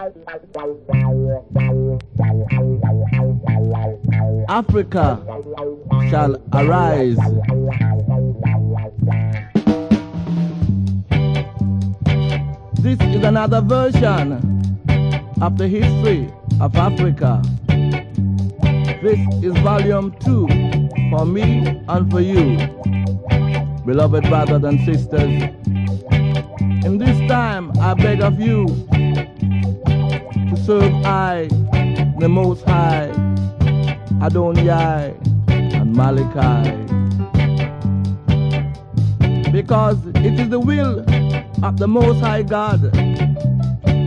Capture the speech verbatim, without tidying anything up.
Africa shall arise. This is another version of the history of Africa. This is volume two for me and for you, beloved brothers and sisters. In this time, I beg of you to serve I, the Most High, Adonai and Malachi, because it is the will of the Most High God